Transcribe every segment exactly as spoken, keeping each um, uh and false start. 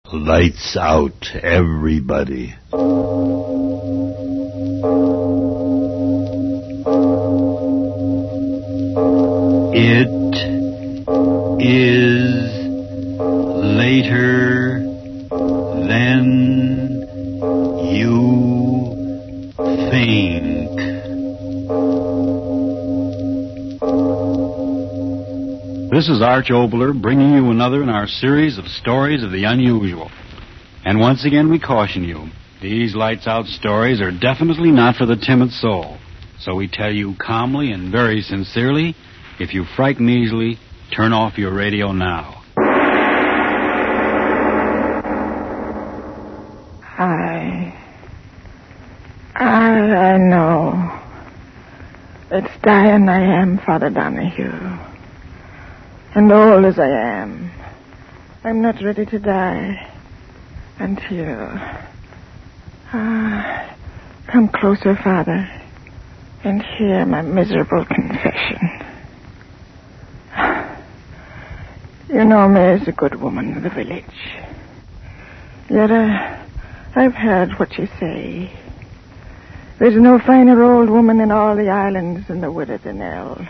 Lights out, everybody. It is later than you think. This is Arch Obler bringing you another in our series of stories of the unusual. And once again we caution you, these lights out stories are definitely not for the timid soul. So we tell you calmly and very sincerely, if you frighten easily, turn off your radio now. I... I... I know. It's dying I am, Father Donahue. And old as I am, I'm not ready to die until... Ah, come closer, Father, and hear my miserable confession. You know me as a good woman of the village. Yet uh, I've heard what you say. There's no finer old woman in all the islands than the widow Danelle.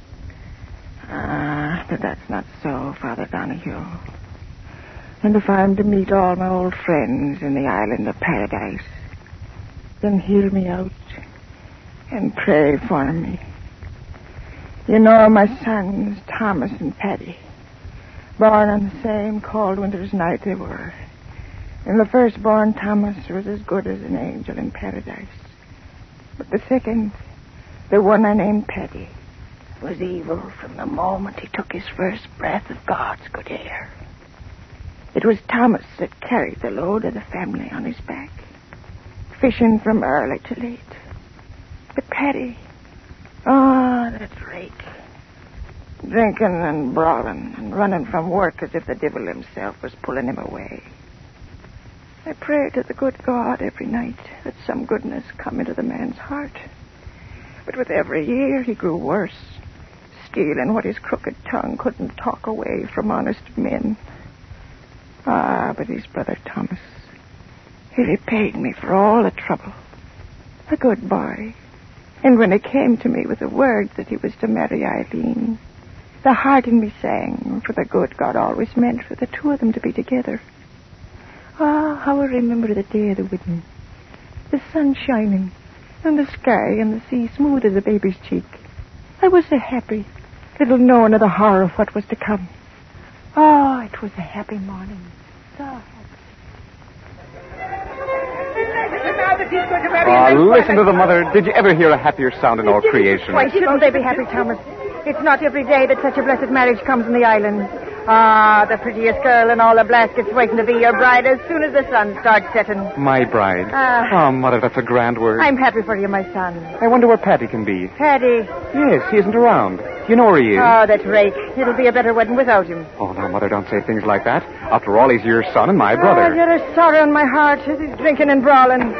Ah, but that's not so, Father Donahue. And if I'm to meet all my old friends in the island of paradise, then hear me out and pray for me. You know my sons, Thomas and Paddy, born on the same cold winter's night they were. And the firstborn, Thomas, was as good as an angel in paradise. But the second, the one I named Paddy, was evil from the moment he took his first breath of God's good air. It was Thomas that carried the load of the family on his back, fishing from early to late. But Paddy, oh, that rake, drinking and brawling and running from work as if the devil himself was pulling him away. I pray to the good God every night that some goodness come into the man's heart. But with every year he grew worse, stealing what his crooked tongue couldn't talk away from honest men. Ah, but his brother Thomas, he repaid me for all the trouble. A good boy. And when he came to me with the word that he was to marry Eileen, the heart in me sang for the good God always meant for the two of them to be together. Ah, how I remember the day of the wedding. The sun shining, and the sky and the sea smooth as a baby's cheek. I was so happy, little knowing of the horror of what was to come. Oh, it was a happy morning. So happy. Oh, listen to the mother. Did you ever hear a happier sound in all creation? Why shouldn't they be happy, Thomas? It's not every day that such a blessed marriage comes in the island. Ah, the prettiest girl in all the Blaskets waiting to be your bride as soon as the sun starts setting. My bride? Ah. Oh, Mother, that's a grand word. I'm happy for you, my son. I wonder where Paddy can be. Paddy? Yes, he isn't around. You know where he is? Oh, that rake. It'll be a better wedding without him. Oh, now, Mother, don't say things like that. After all, he's your son and my brother. Oh, you're a sorrow in my heart as he's drinking and brawling.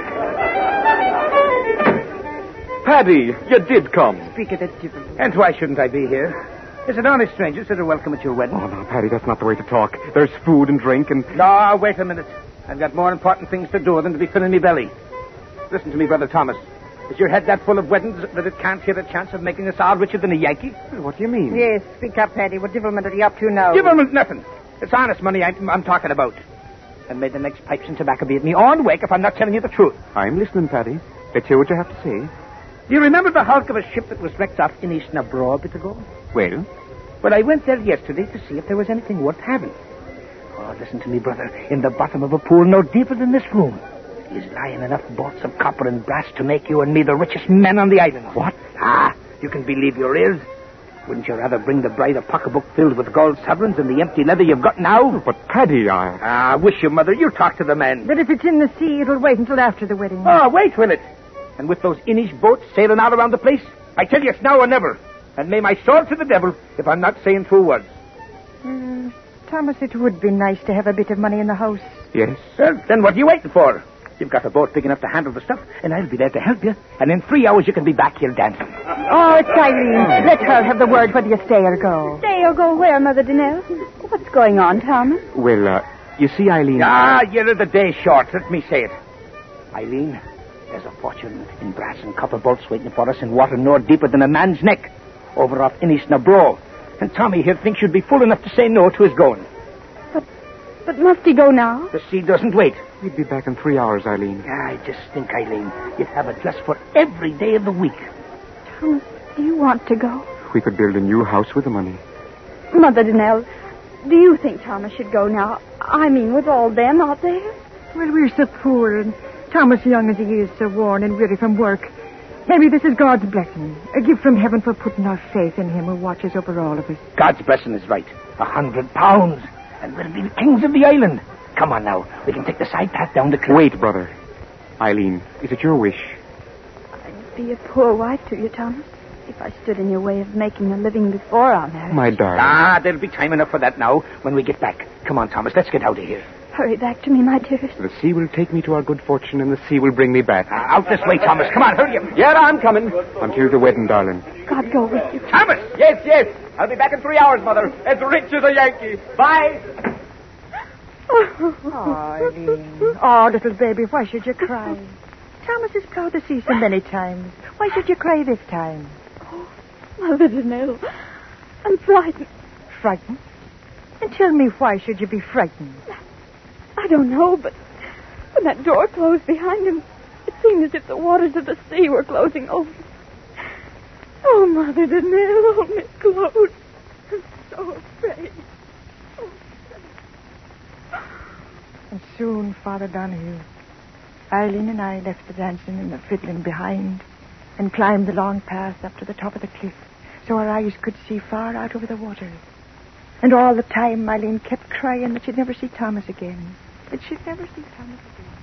Paddy, you did come. Speak of the devil. And why shouldn't I be here? There's an honest stranger that are welcome at your wedding. Oh, no, Paddy, that's not the way to talk. There's food and drink and... No, wait a minute. I've got more important things to do than to be filling me belly. Listen to me, Brother Thomas. Is your head that full of weddings that it can't hear the chance of making us all richer than a Yankee? What do you mean? Yes, speak up, Paddy. What devilment are you up to now? Devilment nothing. It's honest money I'm, I'm talking about. And may the next pipes and tobacco be at me on wake if I'm not telling you the truth. I'm listening, Paddy. Let's hear what you have to say. Do you remember the hulk of a ship that was wrecked off Innis Nabro a bit ago? Well? Well, I went there yesterday to see if there was anything worth having. Oh, listen to me, brother. In the bottom of a pool no deeper than this room is lying enough bolts of copper and brass to make you and me the richest men on the island. What? Ah, you can believe your ears. Wouldn't you rather bring the bride a pocketbook filled with gold sovereigns than the empty leather you've got now? But, Paddy, I... Ah, wish you, Mother. You talk to the men. But if it's in the sea, it'll wait until after the wedding. Oh, wait, will it? And with those Innish boats sailing all around the place, I tell you it's now or never. And may my soul to the devil if I'm not saying true words. Uh, Thomas, it would be nice to have a bit of money in the house. Yes? Well, then what are you waiting for? You've got a boat big enough to handle the stuff, and I'll be there to help you. And in three hours you can be back here dancing. Oh, it's Eileen. Let her have the word whether you stay or go. Stay or go where, Mother Danelle? What's going on, Thomas? Well, uh, You see, Eileen... Ah, you're the day short. Let me say it. Eileen, there's a fortune in brass and copper bolts waiting for us in water no deeper than a man's neck over off Innisnabro. And Tommy here thinks you'd be fool enough to say no to his going. But, but must he go now? The sea doesn't wait. We'd be back in three hours, Eileen. I just think, Eileen, you'd have a dress for every day of the week. Thomas, do you want to go? We could build a new house with the money. Mother Donnell, do you think Thomas should go now? I mean, with all them out there? Well, we're so poor, and Thomas, young as he is, so worn and weary from work. Maybe this is God's blessing, a gift from heaven for putting our faith in him who watches over all of us. God's blessing is right. A hundred pounds, and we'll be the kings of the island. Come on now. We can take the side path down the cliff. Wait, brother. Eileen, is it your wish? I'd be a poor wife to you, Thomas, if I stood in your way of making a living before our marriage. My darling. Ah, there'll be time enough for that now when we get back. Come on, Thomas, let's get out of here. Hurry back to me, my dearest. The sea will take me to our good fortune, and the sea will bring me back. Uh, out this way, Thomas. Come on, hurry up. Yeah, I'm coming. Until the wedding, darling. God go with you. Thomas! Yes, yes. I'll be back in three hours, Mother. As rich as a Yankee. Bye. Oh, Eileen. Oh, little baby, why should you cry? Thomas has plowed the sea so many times. Why should you cry this time? Oh, Mother Donnell, I'm frightened. Frightened? And tell me, why should you be frightened? I don't know, but when that door closed behind him, it seemed as if the waters of the sea were closing over. Oh, Mother Donnell, oh, Miss Claude, I'm so afraid. And soon, Father Donahue, Eileen and I left the dancing and the fiddling behind and climbed the long path up to the top of the cliff so our eyes could see far out over the water. And all the time, Eileen kept crying that she'd never see Thomas again. That she'd never see Thomas again.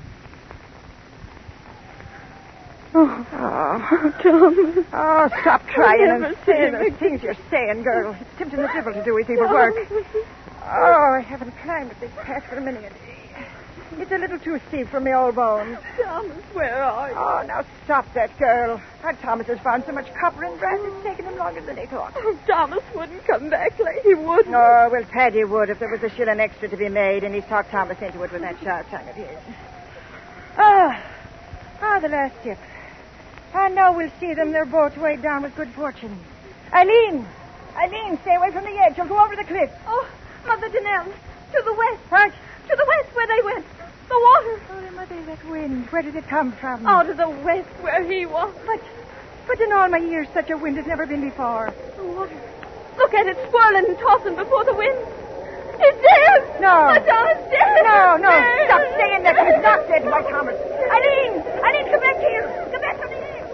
Oh, oh, Thomas. Oh, stop crying and saying those things you're saying, girl. It's tempting the devil to do his evil work. Oh, I haven't climbed up this path for a minute. It's a little too steep for me old bones. Thomas, where are you? Oh, now stop that, girl. Our Thomas has found so much copper and brass, it's taken him longer than he thought. Oh, Thomas wouldn't come back, like he wouldn't. Oh, well, Paddy would if there was a shilling extra to be made, and he's talked Thomas into it with that sharp tongue of his. Ah, ah, the last ship. I know we'll see them. They're both weighed down with good fortune. Eileen! Eileen, stay away from the edge. You'll go over the cliff. Oh, Mother Donnell, to the west. What? To the west where they went. The water. Oh, Mother, that wind. Where did it come from? Out of the west where he was. But, but in all my years, such a wind has never been before. The water. Look at it swirling and tossing before the wind. It's dead. No. My Thomas dead. No, no. Dead. Stop saying that. He's not dead, my Thomas. Eileen! Eileen, come back here. Come back from the edge.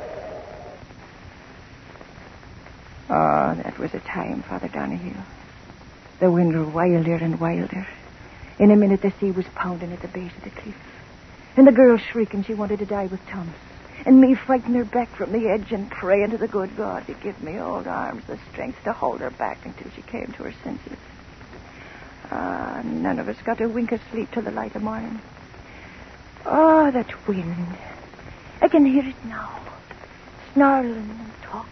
Oh, that was a time, Father Donahue. The wind grew wilder and wilder. In a minute, the sea was pounding at the base of the cliff. And the girl shrieking she wanted to die with Thomas. And me fighting her back from the edge and praying to the good God to give me old arms the strength to hold her back until she came to her senses. Ah, none of us got a wink of sleep till the light of morning. Oh, that wind. I can hear it now. Snarling and talking.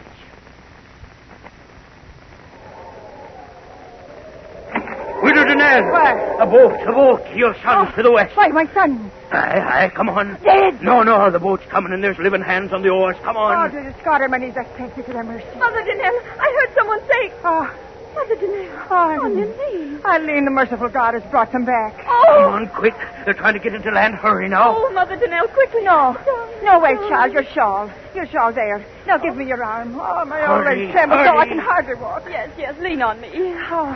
Widow Donnell! What? A boat, a boat. Your son's Oh, to the west. Why, my son? Aye, aye, come on. Dead? No, no, the boat's coming and there's living hands on the oars. Come Oh, on. to the Scotterman, he's a thank you to their mercy. Mother Donnell, I heard someone say. Oh, Mother Donnell. oh, On your knees. Eileen, the merciful God has brought them back. Come Oh. on, quick. They're trying to get into land. Hurry now. Oh, Mother Donnell, quickly. No. No, wait, child, your shawl. Your shawl there. Now give me your arm. Oh, my old Hurry, leg trembles so I hurry. can hardly walk. Yes, yes, lean on me. Oh,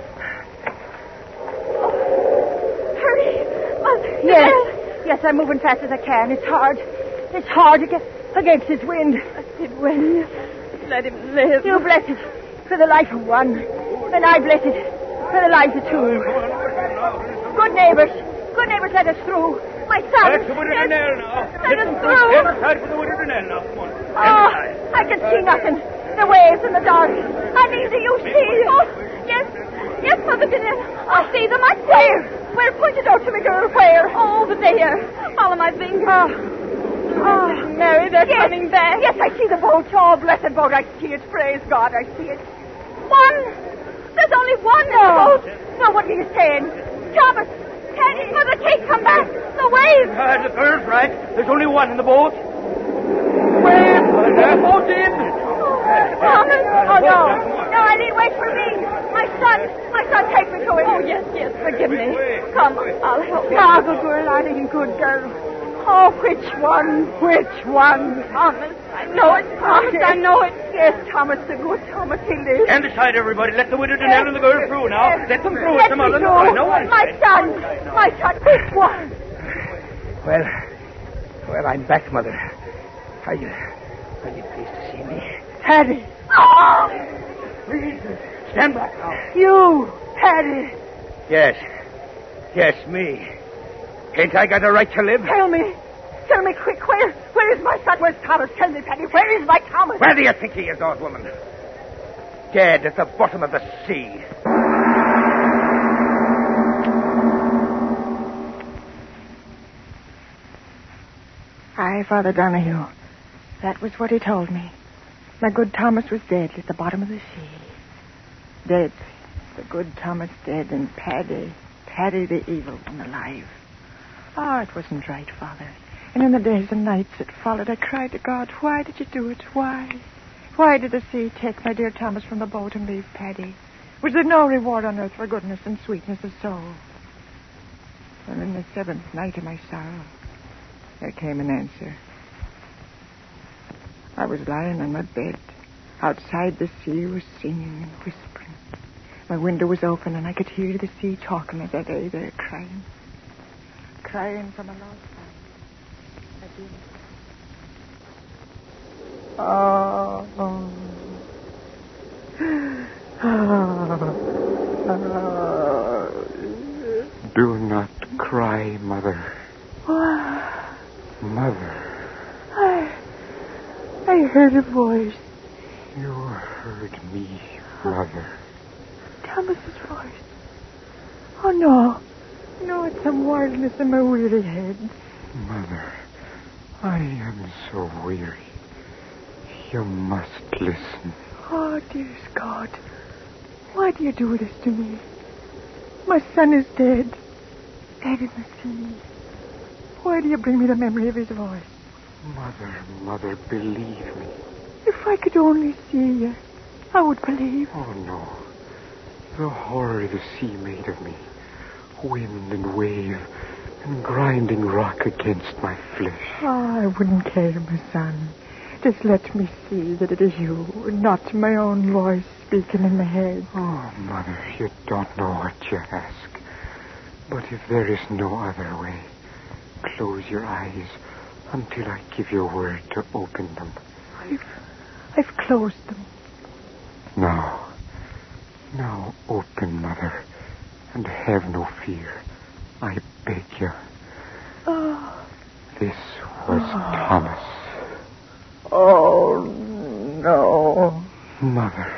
Hurry. Mother yes. Donnell. Yes, I'm moving fast as I can. It's hard. It's hard to get against this wind. It win. Let him live. You bless it for the life of one. And I bless it for the lives of two. Good neighbors. Good neighbors, let us through. My son. That's the Widow yes, Donnell now. Let us through. Side for the Widow Donnell now. Come on. Oh, I can see nothing. The waves in the dark. Anita, you see? Oh, yes. Yes, Mother Donnell. I see them. I see Where? Where? Point it out to me, girl. Where? Oh, over there. Follow my finger. Oh. Oh, Mary, they're yes. coming back. Yes, I see the boat. Oh, blessed boat. I see it. Praise God. I see it. One. There's only one in the No. boat. No, what are you saying? Thomas! Teddy! Mother, Kate, come back! The waves! Uh, the girl's right. There's only one in the boat. Wait! The boat's in! Thomas! Oh, no. No, Eddie, wait for me. My son. My son, take me to him. Oh, yes, yes, forgive me. Come, I'll help you. Ah, good girl, I mean, good girl. Oh, which one? Which one? Thomas. I know it, Thomas. I know it. Yes, Thomas, the good Thomas, he lives. Stand aside, everybody. Let the widow Danelle and the girl through now. Yes. Let them through. Let It's a me mother. through. No one. My son. My son, which one? Well, well, I'm back, Mother. Are you, are you pleased to see me? Paddy. Oh! Please, stand back now. You, Paddy. Yes. Yes, me. Ain't I got a right to live? Tell me. Tell me quick. Where, where is my son? Where's Thomas? Tell me, Paddy. Where is my Thomas? Where do you think he is, old woman? Dead at the bottom of the sea. Aye, Father Donahue. That was what he told me. My good Thomas was dead at the bottom of the sea. Dead. The good Thomas dead, and Paddy, Paddy the evil one alive. Oh, it wasn't right, Father. And in the days and nights that followed, I cried to God, why did you do it? Why? Why did the sea take my dear Thomas from the boat and leave Paddy? Was there no reward on earth for goodness and sweetness of soul? And in the seventh night of my sorrow, there came an answer. I was lying on my bed. Outside, the sea was singing and whispering. My window was open, and I could hear the sea talking as I lay there crying. Crying from a lost life. I did. Oh. Oh. Do not cry, Mother. What? Mother. I... I heard a voice. You heard me, Mother. Thomas's voice. Oh, no. No, it's some wildness in my weary head. Mother, I am so weary. You must listen. Oh, dearest God. Why do you do this to me? My son is dead. Dead in the sea. Why do you bring me the memory of his voice? Mother, Mother, believe me. If I could only see you, I would believe. Oh, no. The horror the sea made of me. Wind and wave and grinding rock against my flesh. Oh, I wouldn't care, my son. Just let me see that it is you, not my own voice speaking in my head. Oh, Mother, you don't know what you ask. But if there is no other way, close your eyes until I give you a word to open them. I've, I've closed them. Now, now open, Mother, and have no fear. I beg you. Oh. This was Oh. Thomas. Oh, no. Mother,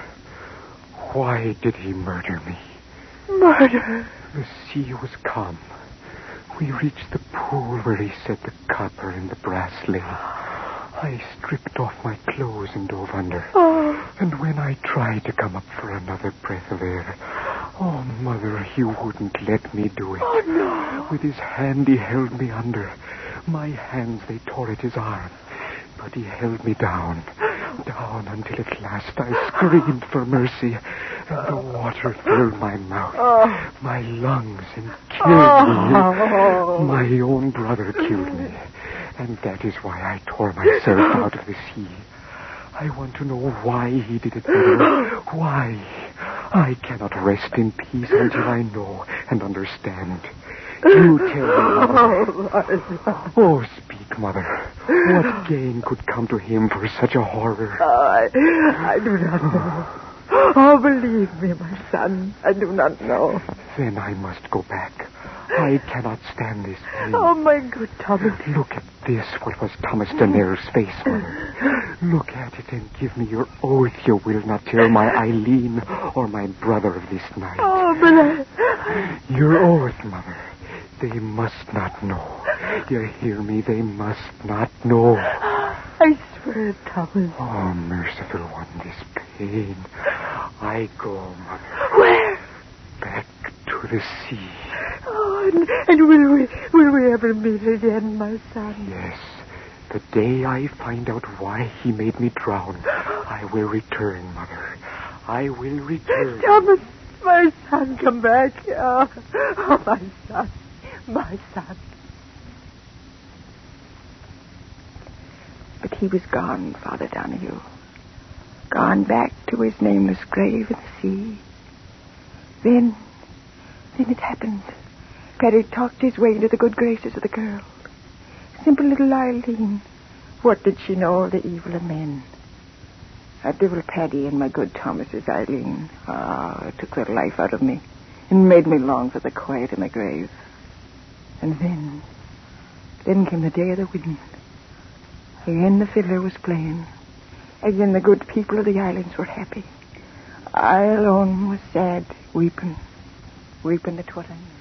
why did he murder me? Murder? The sea was calm. We reached the pool where he said the copper and the brass lay. I stripped off my clothes and dove under. Oh. And when I tried to come up for another breath of air, oh, Mother, he wouldn't let me do it. Oh, no. With his hand, he held me under. My hands, they tore at his arm. But he held me down, down until at last I screamed for mercy, and the water filled my mouth, Oh. my lungs, and killed Oh. me. My own brother killed me, and that is why I tore myself out of the sea. I want to know why he did it, Mother. Why? I cannot rest in peace until I know and understand. You tell me, Mother. Oh, speak, Mother. What gain could come to him for such a horror? I, I do not know. Oh, believe me, my son. I do not know. Then I must go back. I cannot stand this pain. Oh, my good Thomas. Look at this, what was Thomas Danelle's face, Mother. Look at it and give me your oath you will not tell my Eileen or my brother of this night. Oh, but I... Your oath, Mother. They must not know. You hear me? They must not know. I swear, Thomas. Oh, merciful one, this pain. I go, Mother. Where? Back to the sea. and, and will we will we ever meet again, my son? Yes. The day I find out why he made me drown, I will return, Mother. I will return. Thomas, my son, come back. Oh, oh my son. My son. But he was gone, Father Donahue. Gone back to his nameless grave in the sea. Then, then it happened. Paddy talked his way into the good graces of the girl. Simple little Eileen. What did she know of the evil of men? That devil Paddy and my good Thomas's Eileen. Ah, it took the life out of me and made me long for the quiet in the grave. And then, then came the day of the wedding. Again the fiddler was playing. Again the good people of the islands were happy. I alone was sad, weeping, weeping at what I knew.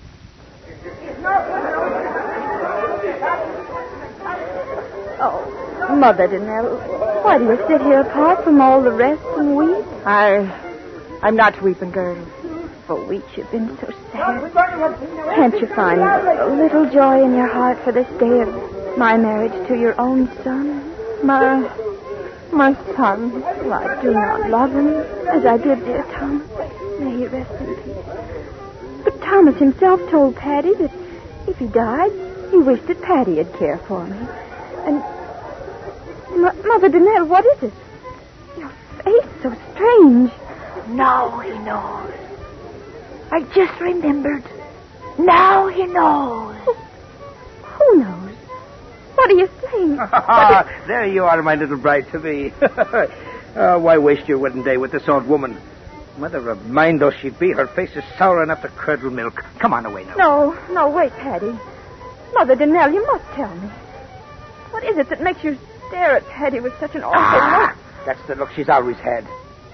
Oh, Mother Danelle, why do you sit here apart from all the rest and weep? I, I'm not weeping, girl. For weeks you've been so sad. Can't you find a little joy in your heart for this day of my marriage to your own son? My, my son. Well, I do not love him as I did dear Thomas. May he rest in peace. But Thomas himself told Paddy that if he died, he wished that Paddy would care for me. And, M- Mother Danelle, what is it? Your face so strange. Now he knows. I just remembered. Now he knows. Who, who knows? What are you saying? Is... There you are, my little bride-to-be. Oh, why waste your wedding day with this old woman? Mother of mine, though she be, her face is sour enough to curdle milk. Come on away now. No, no, wait, Paddy. Mother Danelle, you must tell me. What is it that makes you stare at Paddy with such an awful ah, look? That's the look she's always had.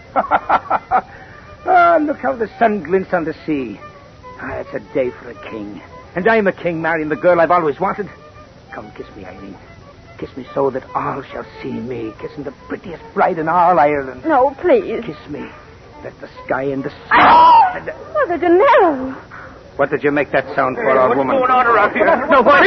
Ah, look how the sun glints on the sea. Ah, it's a day for a king. And I'm a king marrying the girl I've always wanted. Come, kiss me, Eileen. Kiss me so that all shall see me kissing the prettiest bride in all Ireland. No, please. Kiss me. Let the sky and the sun... Ah! and the... Mother Danelle. What did you make that sound for, old What's woman? going on around here? No, what?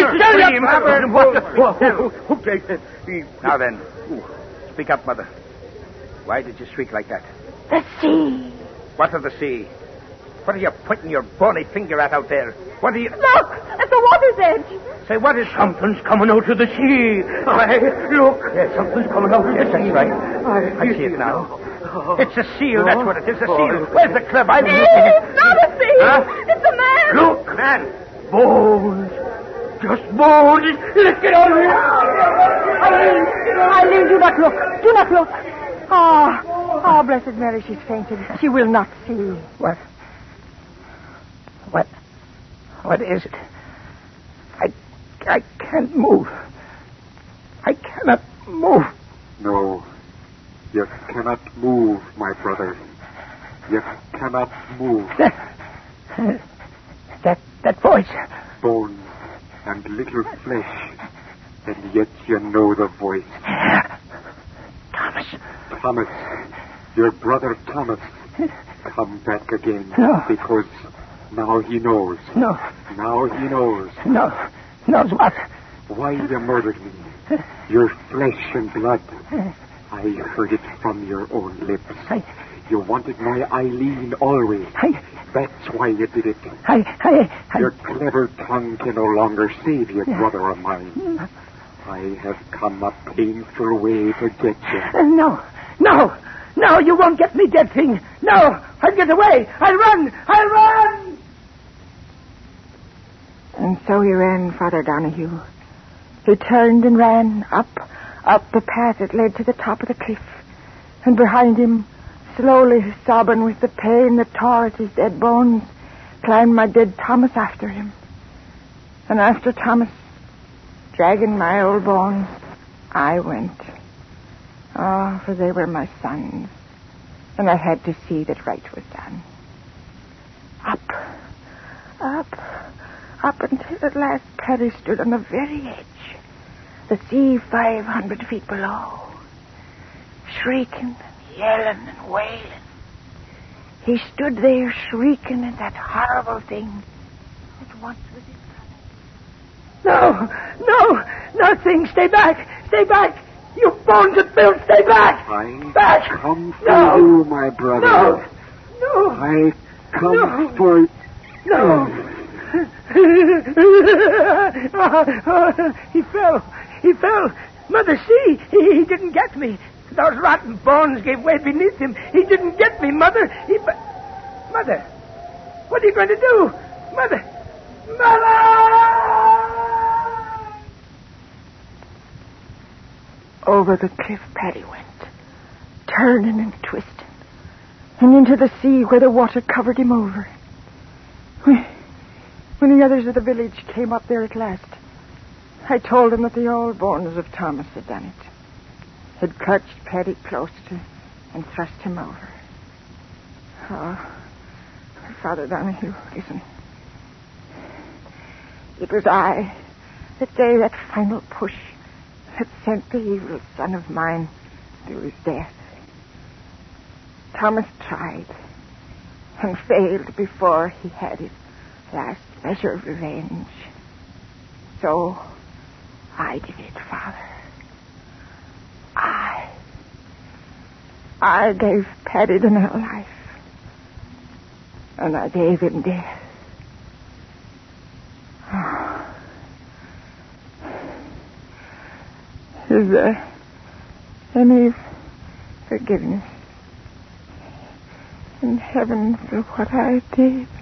Scream. Now then, speak up, Mother. Why did you shriek like that? The sea. What of the sea? What are you pointing your bony finger at out there? What are you... Look! At the water's edge! Say, what is... Something's coming out of the sea. I, look. Yes, something's coming out. Yes, that's right. I, I see it now. It's a seal, that's what it is, a seal. Where's the club? I'm looking at It's not a sea! Huh? It's a man! Look, man. Bones. Just bones. Let's get out of here. Eileen, Eileen, do not look. Do not look. Ah, oh, oh, Blessed Mary, she's fainted. She will not see. What? What? What is it? I, I can't move. I cannot move. No, you cannot move, my brother. You cannot move. That, that, that voice. Bones and little flesh, and yet you know the voice. Thomas. Thomas, your brother Thomas, come back again. No. Because now he knows. No. Now he knows. No. Knows what? Why you murdered me. Your flesh and blood. I heard it from your own lips. I... You wanted my Eileen always. I... That's why you did it. I... I... I... Your clever tongue can no longer save you, brother of mine. I have come a painful way to get you. Uh, no. No. No, you won't get me, dead thing. No. I'll get away. I'll run. I'll run. And so he ran, Father Donahue. He turned and ran up, up the path that led to the top of the cliff. And behind him, slowly sobbing with the pain that tore at his dead bones, climbed my dead Thomas after him. And after Thomas, dragging my old bones, I went. Oh, for they were my sons. And I had to see that right was done. Up, up, up until at last Paddy stood on the very edge. The sea five hundred feet below. Shrieking and yelling and wailing. He stood there shrieking at that horrible thing that once with his No, no, nothing. Stay back, stay back. You bones of Bill, stay back. I back. come for no. you, my brother. No, no. I come no. for No. He fell. He fell. Mother, see, he, he didn't get me. Those rotten bones gave way beneath him. He didn't get me, Mother. He... Mother, what are you going to do? Mother! Mother! Over the cliff Paddy went, turning and twisting, and into the sea where the water covered him over. When the others of the village came up there at last, I told them that the old bones of Thomas had done it, had clutched Paddy close to and thrust him over. Oh, Father Donahue, listen. It was I that gave that final push that sent the evil son of mine to his death. Thomas tried and failed before he had his last measure of revenge. So I did it, Father. I. I gave Paddy the now life. And I gave him death. Oh. Is there any forgiveness in heaven for what I did?